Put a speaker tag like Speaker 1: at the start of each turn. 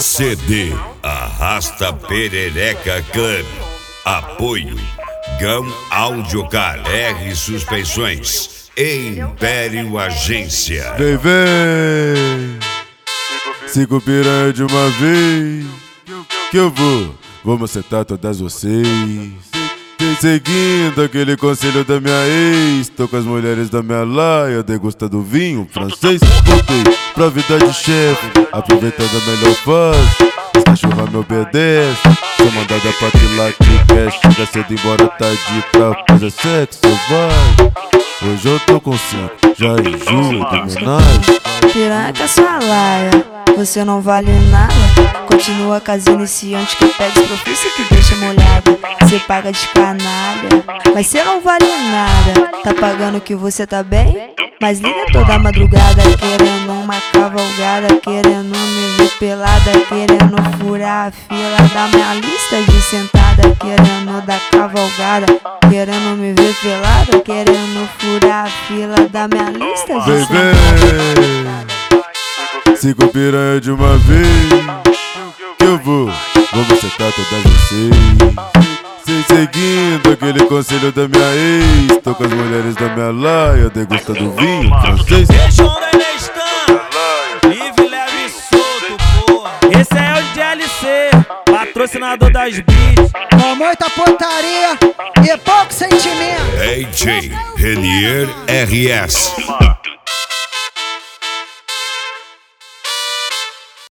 Speaker 1: CD Arrasta Perereca Club. Apoio Gam Audiocar, R Suspensões e Império Agência.
Speaker 2: Vem, 5 piranha de uma vez, que eu vou macetar todas vocês. Seguindo aquele conselho da minha ex, tô com as mulheres da minha laia, degustando vinho francês. Voltei pra vida de chefe, aproveitando a melhor fase. As cachorra me obedece, sou mandada pra pilar que quer. Chega cedo embora tarde pra fazer sexo selvagem. Hoje eu tô com 5, já enjoo de homenagem.
Speaker 3: Piranha que é sua laia, você não vale nada. Continua com as iniciantes que pede profissa e que deixa molhada. Cê paga de canalha, mas cê não vale nada. Tá pagando que você tá bem? Mas liga toda madrugada, querendo uma cavalgada, querendo me ver pelada, querendo furar a fila da minha lista de sentada, querendo dar cavalgada, querendo me ver pelada, querendo furar a fila da minha lista de sentada.
Speaker 2: 5 piranha de uma vez, que eu vou macetar todas vocês. Seguindo aquele conselho da minha ex, tô com as mulheres da minha laia, degustando vinho francês.
Speaker 4: Fechou da Enestan, livre, leve e solto, porra. Esse é o DLC, patrocinador das beats.
Speaker 5: Com muita putaria e pouco sentimento.
Speaker 1: AJ Renier RS.